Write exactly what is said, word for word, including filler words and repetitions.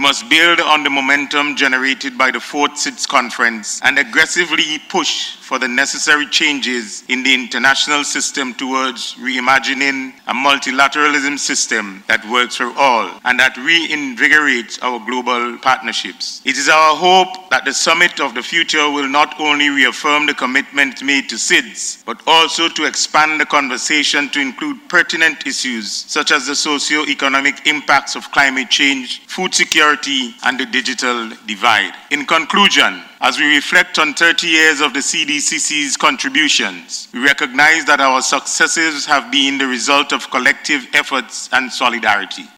must build on the momentum generated by the fourth C I T S conference and aggressively push for the necessary changes in the international system towards reimagining a multilateralism system that works for all and that reinvigorates our global partnerships. It is our hope that the Summit of the Future will not only reaffirm the commitment made to C I D S, but also to expand the conversation to include pertinent issues such as the socio-economic impacts of climate change, food security, and the digital divide. In conclusion, as we reflect on thirty years of the C D C C's contributions, we recognize that our successes have been the result of collective efforts and solidarity.